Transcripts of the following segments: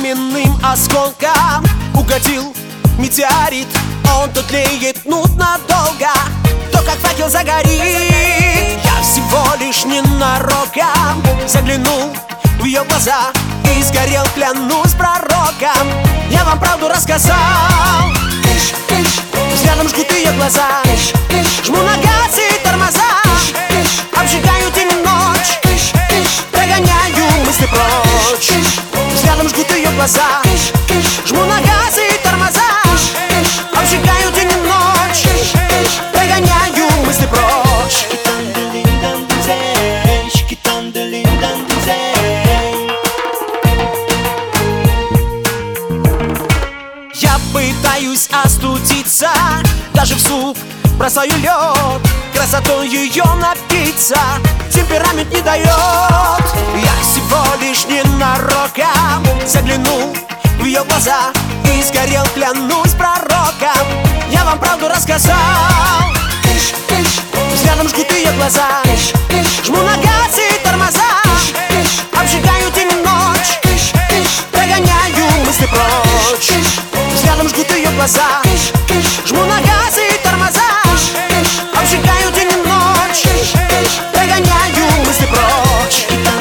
каменным осколком угодил метеорит. Он то тлеет надолго, то как факел загорит. Я всего лишь ненароком заглянул в ее глаза и сгорел, клянусь пророком. Я вам правду рассказал. Взглядом жгут ее глаза, жму на газ и тормоза, обжигаю день и ночь, прогоняю мысли прочь. Взглядом жгут ее глаза, жму на газ и тормоза, обжигаю день и ночь, прогоняю мысли прочь. Я пытаюсь остудиться, даже в суп бросаю лед, красотой ее напиться темперамент не дает. Я всего лишь ненароком заглянул в ее глаза и сгорел, клянусь пророком. Я вам правду рассказал. Взглядом жгут ее глаза, жму на газ и тормоза, обжигаю день и ночь, прогоняю мысли прочь. Взглядом жгут ее глаза, жму на газ и тормоза, обжигаю день и ночь, прогоняю мысли прочь.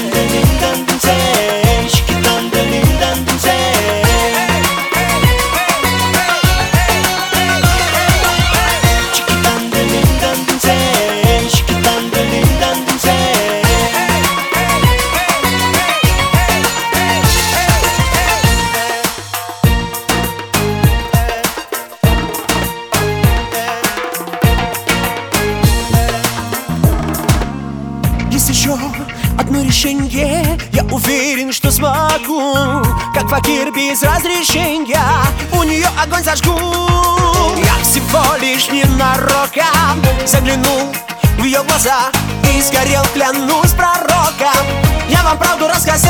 Есть еще одно решение, я уверен, что смогу. Как факир без разрешения, у нее огонь зажгу. Я всего лишь ненароком заглянул в ее глаза и сгорел, клянусь пророком. Я вам правду рассказал.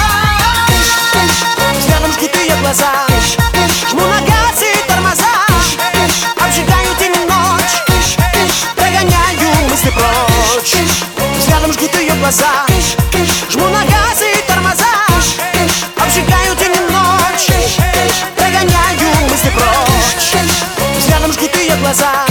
Взглядом жгут ее глаза, жму на газ и тормоза, обжигаю день и ночь, прогоняю мысли прочь. Взглядом жгут ее глаза, жму на газ и тормоза, обжигаю день и ночь, прогоняю мысли прочь. Взглядом жгут ее глаза,